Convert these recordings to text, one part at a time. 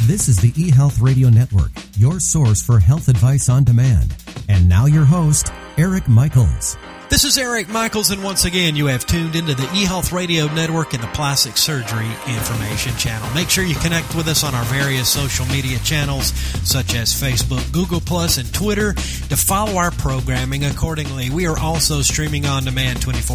This is the eHealth Radio Network, your source for health advice on demand. And now your host, Eric Michaels. This is Eric Michaels, and once again, you have tuned into the eHealth Radio Network and the Plastic Surgery Information Channel. Make sure you connect with us on our various social media channels, such as Facebook, Google+, and Twitter, to follow our programming accordingly. We are also streaming on demand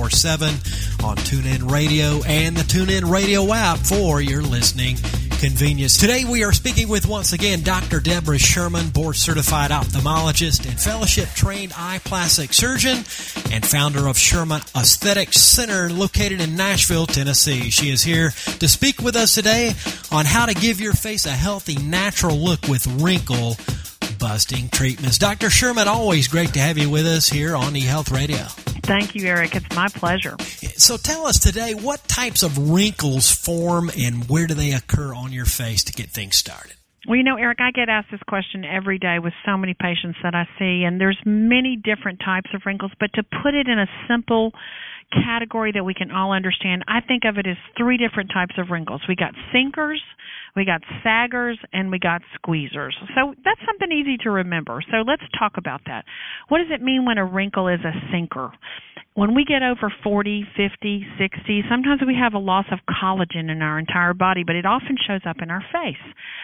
24/7 on TuneIn Radio and the TuneIn Radio app for your listening convenience. Today we are speaking with, once again, Dr. Deborah Sherman, board-certified ophthalmologist and fellowship-trained eye plastic surgeon and founder of Sherman Aesthetics Center located in Nashville, Tennessee. She is here to speak with us today on how to give your face a healthy, natural look with wrinkle-busting treatments. Dr. Sherman, always great to have you with us here on eHealth Radio. Thank you, Eric. It's my pleasure. So tell us today, what types of wrinkles form and where do they occur on your face to get things started? Well, Eric, I get asked this question every day with so many patients that I see, and there's many different types of wrinkles, but to put it in a simple category that we can all understand, I think of it as three different types of wrinkles. We got sinkers, we got saggers, and we got squeezers. So that's something easy to remember. So let's talk about that. What does it mean when a wrinkle is a sinker? When we get over 40, 50, 60, sometimes we have a loss of collagen in our entire body, but it often shows up in our face.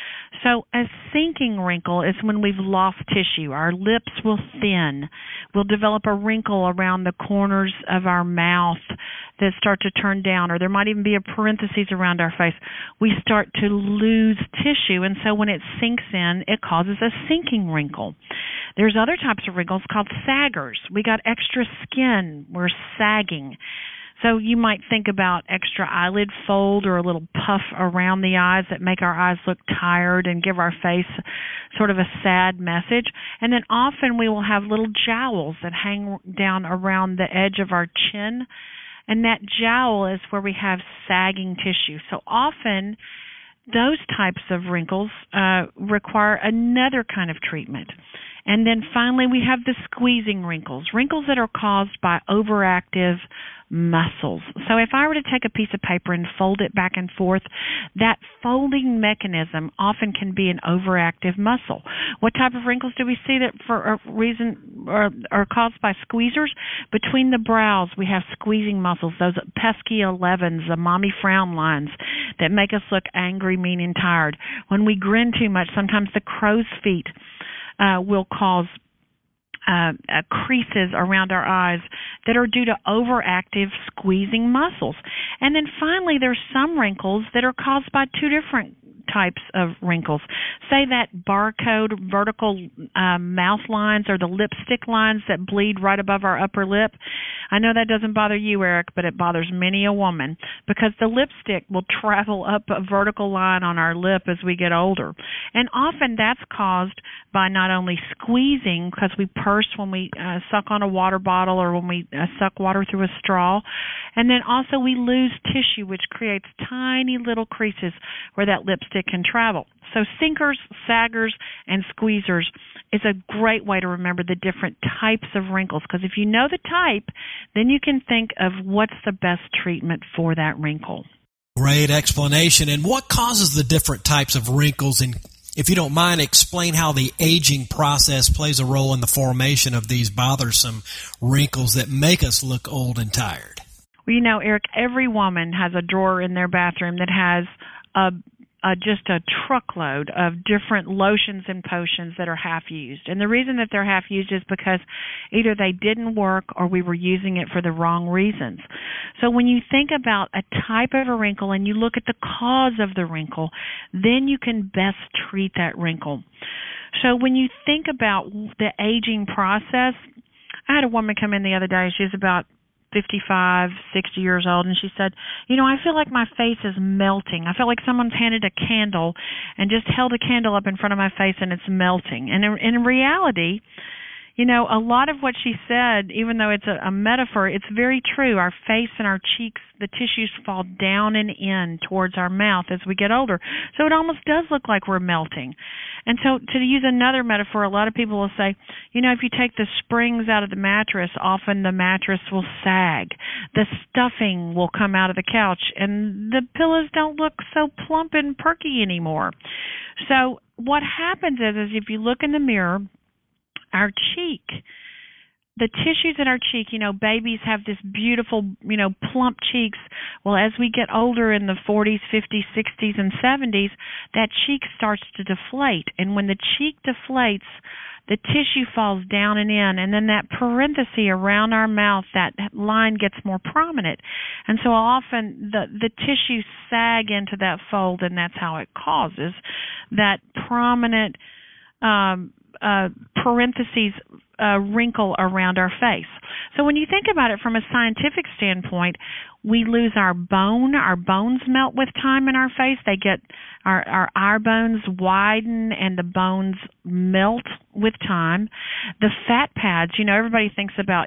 So a sinking wrinkle is when we've lost tissue. Our lips will thin. We'll develop a wrinkle around the corners of our mouth that start to turn down, or there might even be a parenthesis around our face. We start to lose tissue, and so when it sinks in, it causes a sinking wrinkle. There's other types of wrinkles called saggers. We got extra skin. We're sagging. So you might think about extra eyelid fold or a little puff around the eyes that make our eyes look tired and give our face sort of a sad message. And then often we will have little jowls that hang down around the edge of our chin, and that jowl is where we have sagging tissue. So often those types of wrinkles require another kind of treatment. And then finally we have the squeezing wrinkles, wrinkles that are caused by overactive muscles. So if I were to take a piece of paper and fold it back and forth, that folding mechanism often can be an overactive muscle. What type of wrinkles do we see that for a reason are caused by squeezers? Between the brows, we have squeezing muscles, those pesky 11s, the mommy frown lines that make us look angry, mean, and tired. When we grin too much, sometimes the crow's feet will cause creases around our eyes that are due to overactive squeezing muscles. And then finally, there's some wrinkles that are caused by two different types of wrinkles. Say that barcode vertical mouth lines or the lipstick lines that bleed right above our upper lip. I know that doesn't bother you, Eric, but it bothers many a woman because the lipstick will travel up a vertical line on our lip as we get older. And often that's caused by not only squeezing, because we purse when we suck on a water bottle or when we suck water through a straw, and then also we lose tissue, which creates tiny little creases where that lipstick can travel. So sinkers, saggers, and squeezers is a great way to remember the different types of wrinkles, because if you know the type, then you can think of what's the best treatment for that wrinkle. Great explanation. And what causes the different types of wrinkles? And if you don't mind, explain how the aging process plays a role in the formation of these bothersome wrinkles that make us look old and tired. Well, Eric, every woman has a drawer in their bathroom that has just a truckload of different lotions and potions that are half used. And the reason that they're half used is because either they didn't work or we were using it for the wrong reasons. So when you think about a type of a wrinkle and you look at the cause of the wrinkle, then you can best treat that wrinkle. So when you think about the aging process, I had a woman come in the other day. She was about 55, 60 years old, and she said, I feel like my face is melting. I feel like someone's handed a candle and just held a candle up in front of my face and it's melting. And in reality, a lot of what she said, even though it's a metaphor, it's very true. Our face and our cheeks, the tissues fall down and in towards our mouth as we get older. So it almost does look like we're melting. And so to use another metaphor, a lot of people will say, if you take the springs out of the mattress, often the mattress will sag. The stuffing will come out of the couch, and the pillows don't look so plump and perky anymore. So what happens is if you look in the mirror, our cheek, the tissues in our cheek, babies have this beautiful, plump cheeks. Well, as we get older in the 40s, 50s, 60s, and 70s, that cheek starts to deflate. And when the cheek deflates, the tissue falls down and in, and then that parenthesis around our mouth, that line gets more prominent. And so often the tissues sag into that fold, and that's how it causes that prominent parentheses wrinkle around our face. So when you think about it from a scientific standpoint, we lose our bone. Our bones melt with time in our face. They get our eye bones widen and the bones melt with time. The fat pads, everybody thinks about,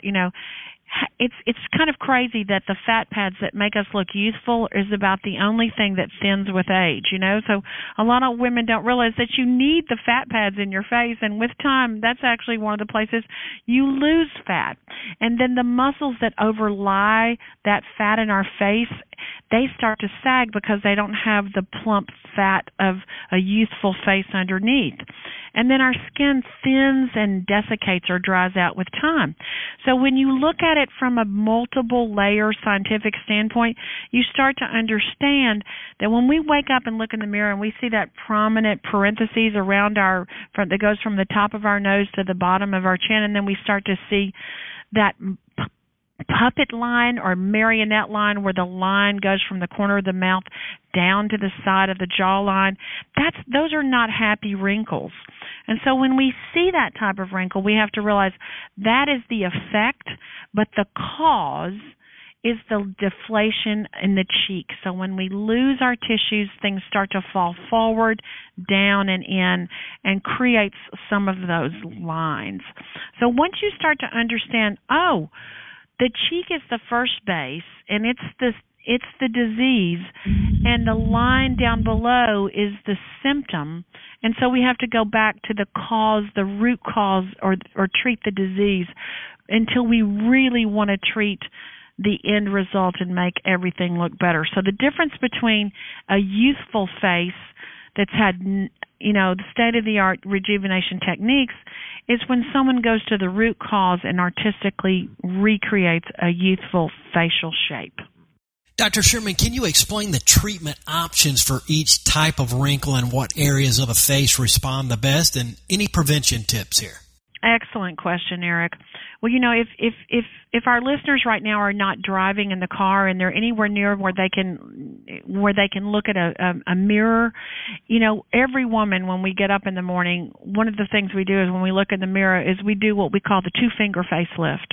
it's kind of crazy that the fat pads that make us look youthful is about the only thing that thins with age, So a lot of women don't realize that you need the fat pads in your face, and with time, that's actually one of the places you lose fat. And then the muscles that overlie that fat in our face, they start to sag because they don't have the plump fat of a youthful face underneath. And then our skin thins and desiccates or dries out with time. So when you look at it from a multiple layer scientific standpoint, you start to understand that when we wake up and look in the mirror and we see that prominent parentheses around that goes from the top of our nose to the bottom of our chin, and then we start to see that puppet line or marionette line where the line goes from the corner of the mouth down to the side of the jawline, those are not happy wrinkles. And so when we see that type of wrinkle, we have to realize that is the effect, but the cause is the deflation in the cheek. So when we lose our tissues, things start to fall forward, down, and in, and creates some of those lines. So once you start to understand, the cheek is the first base, and it's the disease, and the line down below is the symptom. And so we have to go back to the cause, the root cause, or treat the disease until we really want to treat the end result and make everything look better. So the difference between a youthful face that's had, the state-of-the-art rejuvenation techniques is when someone goes to the root cause and artistically recreates a youthful facial shape. Dr. Sherman, can you explain the treatment options for each type of wrinkle and what areas of the face respond the best, and any prevention tips here? Excellent question, Eric. Well, if our listeners right now are not driving in the car and they're anywhere near where they can look at a mirror, every woman, when we get up in the morning, one of the things we do is when we look in the mirror is we do what we call the 2-finger facelift.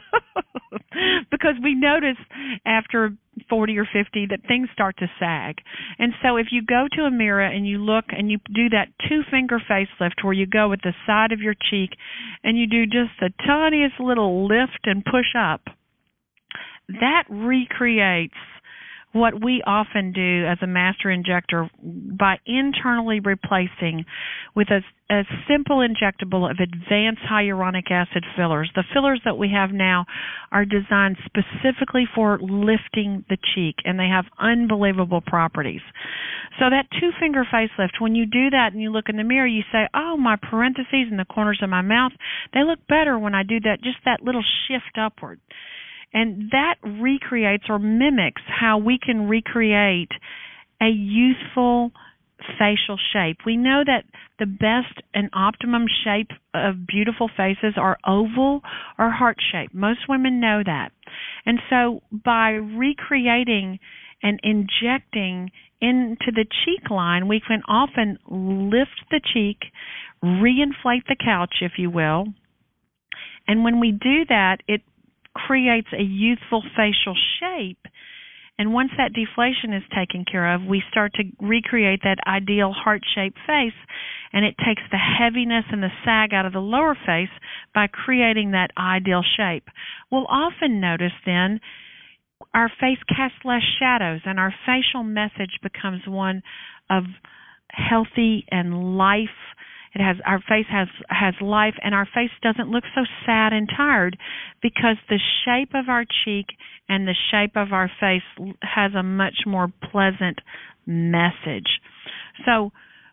Because we notice after 40 or 50 that things start to sag. And so if you go to a mirror and you look and you do that 2-finger facelift where you go with the side of your cheek and you do just the tiniest little lift and push up, that recreates what we often do as a master injector by internally replacing with a simple injectable of advanced hyaluronic acid fillers. The fillers that we have now are designed specifically for lifting the cheek, and they have unbelievable properties. So that 2-finger facelift, when you do that and you look in the mirror, you say, my parentheses in the corners of my mouth, they look better when I do that, just that little shift upward. And that recreates or mimics how we can recreate a youthful facial shape. We know that the best and optimum shape of beautiful faces are oval or heart shape. Most women know that. And so by recreating and injecting into the cheek line, we can often lift the cheek, reinflate the couch, if you will. And when we do that, it creates a youthful facial shape. And once that deflation is taken care of, we start to recreate that ideal heart-shaped face, and it takes the heaviness and the sag out of the lower face by creating that ideal shape. We'll often notice then our face casts less shadows, and our facial message becomes one of healthy and life. Our face has life, and our face doesn't look so sad and tired because the shape of our cheek and the shape of our face has a much more pleasant message. So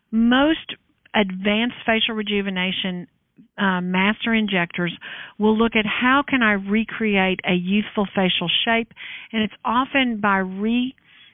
most advanced facial rejuvenation master injectors will look at how can I recreate a youthful facial shape, and it's often by repositioning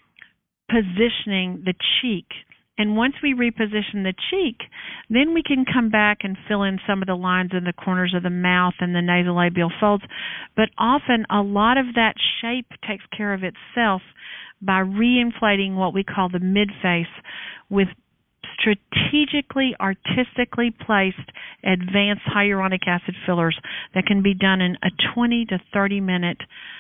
the cheek. And once we reposition the cheek, then we can come back and fill in some of the lines in the corners of the mouth and the nasolabial folds. But often a lot of that shape takes care of itself by reinflating what we call the midface with strategically, artistically placed advanced hyaluronic acid fillers that can be done in a 20 to 30 minute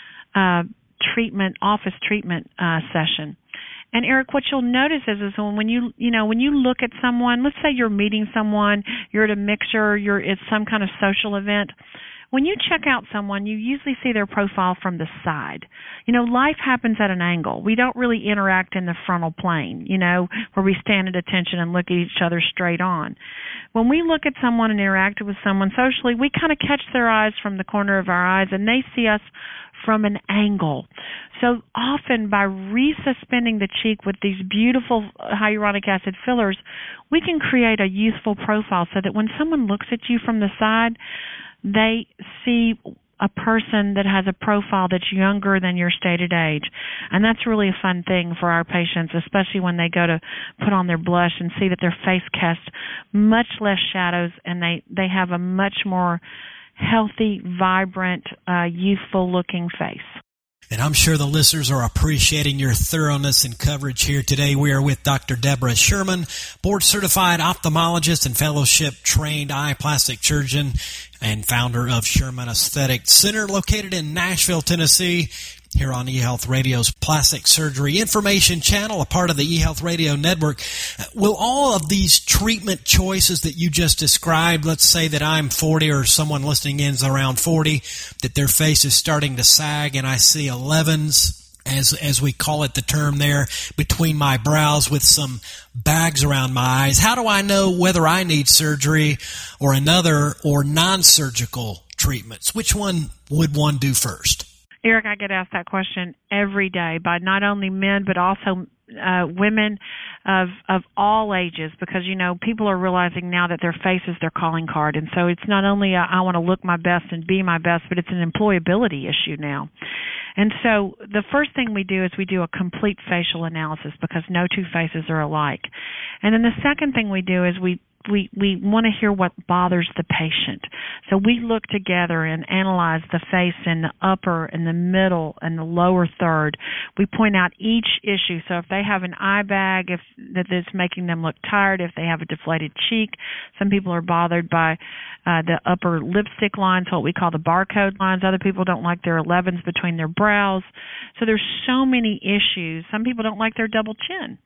office treatment session. And Eric, what you'll notice is when you look at someone, let's say you're meeting someone, you're at a mixer, you're at some kind of social event. When you check out someone, you usually see their profile from the side. Life happens at an angle. We don't really interact in the frontal plane, where we stand at attention and look at each other straight on. When we look at someone and interact with someone socially, we kind of catch their eyes from the corner of our eyes, and they see us from an angle. So often by resuspending the cheek with these beautiful hyaluronic acid fillers, we can create a youthful profile so that when someone looks at you from the side, they see a person that has a profile that's younger than your stated age. And that's really a fun thing for our patients, especially when they go to put on their blush and see that their face casts much less shadows and they have a much more healthy, vibrant, youthful-looking face. And I'm sure the listeners are appreciating your thoroughness and coverage here today. We are with Dr. Deborah Sherman, board-certified ophthalmologist and fellowship-trained eye plastic surgeon and founder of Sherman Aesthetic Center, located in Nashville, Tennessee, here on eHealth Radio's Plastic Surgery Information Channel, a part of the eHealth Radio Network. Will all of these treatment choices that you just described, let's say that I'm 40 or someone listening in is around 40, that their face is starting to sag and I see 11s, as we call it, the term there, between my brows with some bags around my eyes. How do I know whether I need surgery or another or non-surgical treatments? Which one would one do first? Eric, I get asked that question every day by not only men but also women of all ages, because people are realizing now that their face is their calling card, and so it's not only I want to look my best and be my best, but it's an employability issue now. And so the first thing we do is we do a complete facial analysis, because no two faces are alike. And then the second thing we do is we want to hear what bothers the patient. So we look together and analyze the face in the upper and the middle and the lower third. We point out each issue. So if they have an eye bag, that is making them look tired, if they have a deflated cheek, some people are bothered by the upper lipstick lines, what we call the barcode lines. Other people don't like their 11s between their brows. So there's so many issues. Some people don't like their double chin.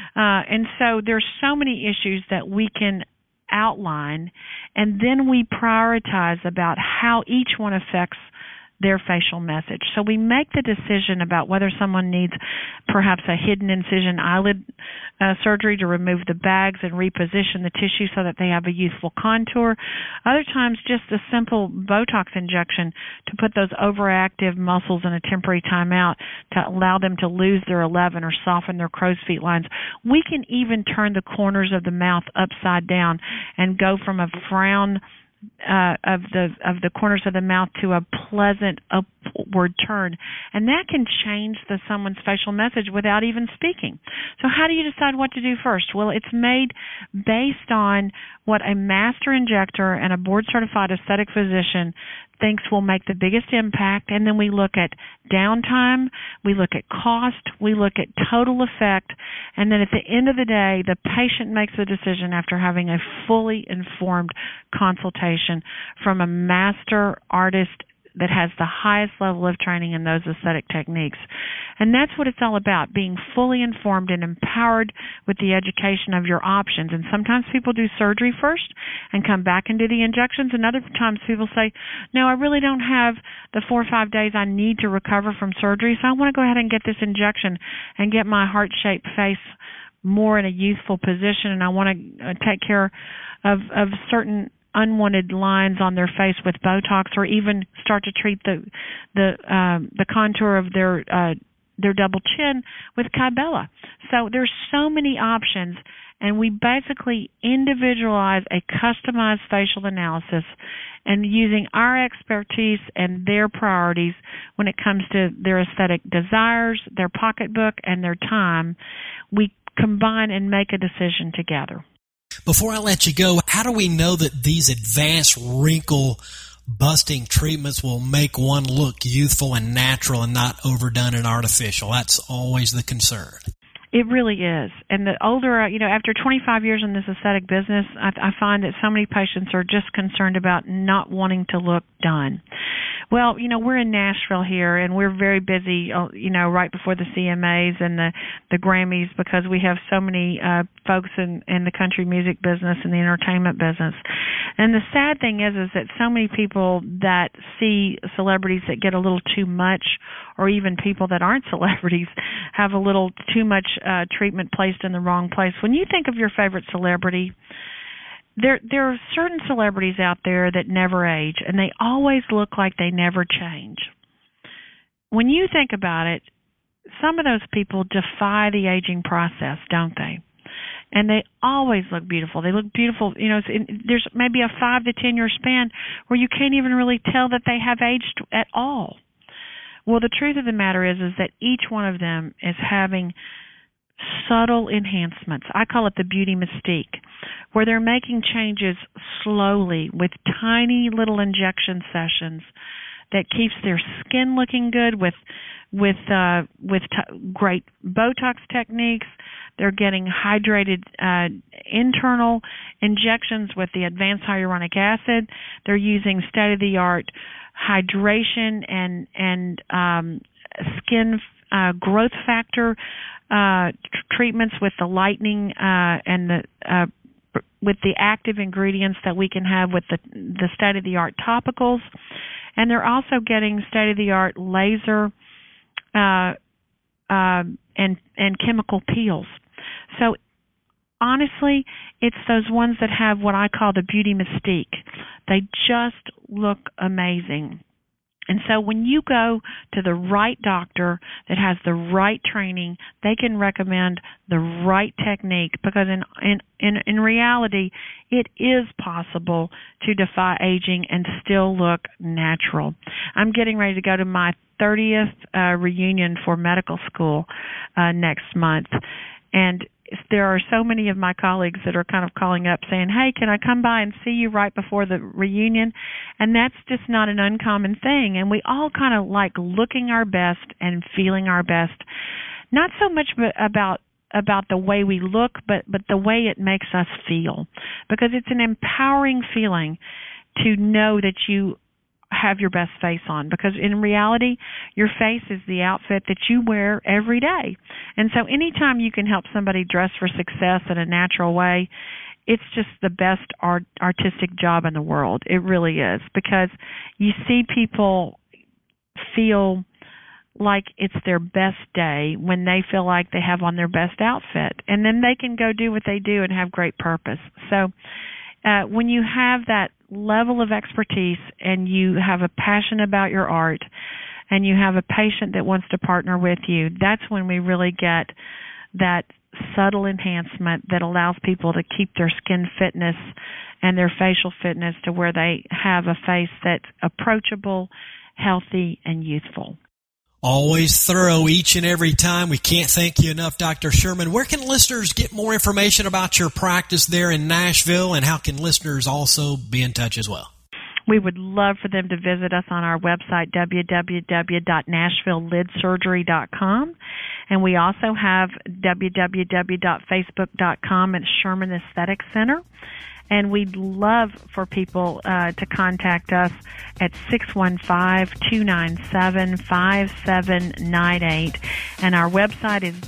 And so there's so many issues that we can outline, and then we prioritize about how each one affects their facial message. So we make the decision about whether someone needs perhaps a hidden incision eyelid surgery to remove the bags and reposition the tissue so that they have a youthful contour. Other times just a simple Botox injection to put those overactive muscles in a temporary timeout to allow them to lose their 11 or soften their crow's feet lines. We can even turn the corners of the mouth upside down and go from a frown of the corners of the mouth to a pleasant upward turn, and that can change someone's facial message without even speaking. So how do you decide what to do first? Well, it's made based on what a master injector and a board-certified aesthetic physician thinks will make the biggest impact, and then we look at downtime, we look at cost, we look at total effect, and then at the end of the day, the patient makes the decision after having a fully informed consultation from a master artist that has the highest level of training in those aesthetic techniques. And that's what it's all about, being fully informed and empowered with the education of your options. And sometimes people do surgery first and come back and do the injections, and other times people say, no, I really don't have the 4 or 5 days I need to recover from surgery, so I want to go ahead and get this injection and get my heart-shaped face more in a youthful position, and I want to take care of certain unwanted lines on their face with Botox, or even start to treat the contour of their double chin with Kybella. So there's so many options, and we basically individualize a customized facial analysis, and using our expertise and their priorities when it comes to their aesthetic desires, their pocketbook, and their time, we combine and make a decision together. Before I let you go, how do we know that these advanced wrinkle busting treatments will make one look youthful and natural and not overdone and artificial? That's always the concern. It really is. And the older, after 25 years in this aesthetic business, I find that so many patients are just concerned about not wanting to look done. Well, we're in Nashville here, and we're very busy, right before the CMAs and the Grammys, because we have so many folks in the country music business and the entertainment business. And the sad thing is that so many people that see celebrities that get a little too much, or even people that aren't celebrities have a little too much treatment placed in the wrong place. When you think of your favorite celebrity, there are certain celebrities out there that never age, and they always look like they never change. When you think about it, some of those people defy the aging process, don't they? And they always look beautiful. They look beautiful. There's maybe a 5 to 10 year span where you can't even really tell that they have aged at all. Well, the truth of the matter is that each one of them is having subtle enhancements. I call it the beauty mystique, where they're making changes slowly with tiny little injection sessions that keeps their skin looking good with great Botox techniques. They're getting hydrated internal injections with the advanced hyaluronic acid. They're using state-of-the-art hydration and skin growth factor treatments with the lightening and with the active ingredients that we can have with the state-of-the-art topicals. And they're also getting state-of-the-art laser and chemical peels. So honestly, it's those ones that have what I call the beauty mystique. They just look amazing. And so when you go to the right doctor that has the right training, they can recommend the right technique, because in reality, it is possible to defy aging and still look natural. I'm getting ready to go to my 30th reunion for medical school next month, and there are so many of my colleagues that are kind of calling up saying, hey, can I come by and see you right before the reunion? And that's just not an uncommon thing. And we all kind of like looking our best and feeling our best, not so much about the way we look, but the way it makes us feel. Because it's an empowering feeling to know that you have your best face on, because in reality, your face is the outfit that you wear every day. And so anytime you can help somebody dress for success in a natural way, it's just the best artistic job in the world. It really is, because you see people feel like it's their best day when they feel like they have on their best outfit, and then they can go do what they do and have great purpose. So when you have that level of expertise and you have a passion about your art and you have a patient that wants to partner with you, that's when we really get that subtle enhancement that allows people to keep their skin fitness and their facial fitness to where they have a face that's approachable, healthy, and youthful. Always thorough each and every time. We can't thank you enough, Dr. Sherman. Where can listeners get more information about your practice there in Nashville, and how can listeners also be in touch as well? We would love for them to visit us on our website, www.nashvillelidsurgery.com. And we also have www.facebook.com at Sherman Aesthetic Center. And we'd love for people to contact us at 615-297-5798. And our website is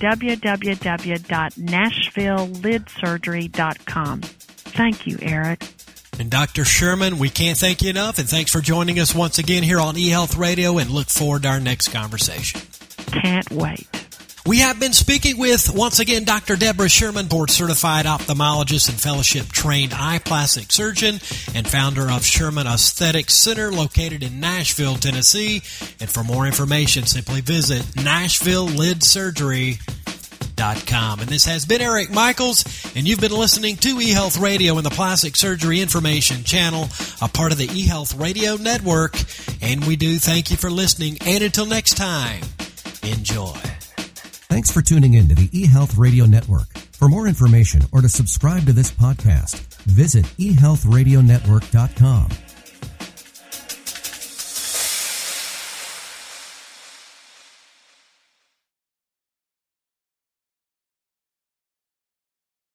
www.nashvillelidsurgery.com. Thank you, Eric. And Dr. Sherman, we can't thank you enough, and thanks for joining us once again here on eHealth Radio, and look forward to our next conversation. Can't wait. We have been speaking with, once again, Dr. Deborah Sherman, board-certified ophthalmologist and fellowship-trained eye plastic surgeon and founder of Sherman Aesthetic Center, located in Nashville, Tennessee. And for more information, simply visit NashvilleLidSurgery.com. eHealthRadio.com. And this has been Eric Michaels, and you've been listening to eHealth Radio and the Plastic Surgery Information Channel, a part of the eHealth Radio Network. And we do thank you for listening. And until next time, enjoy. Thanks for tuning in to the eHealth Radio Network. For more information or to subscribe to this podcast, visit eHealthRadioNetwork.com.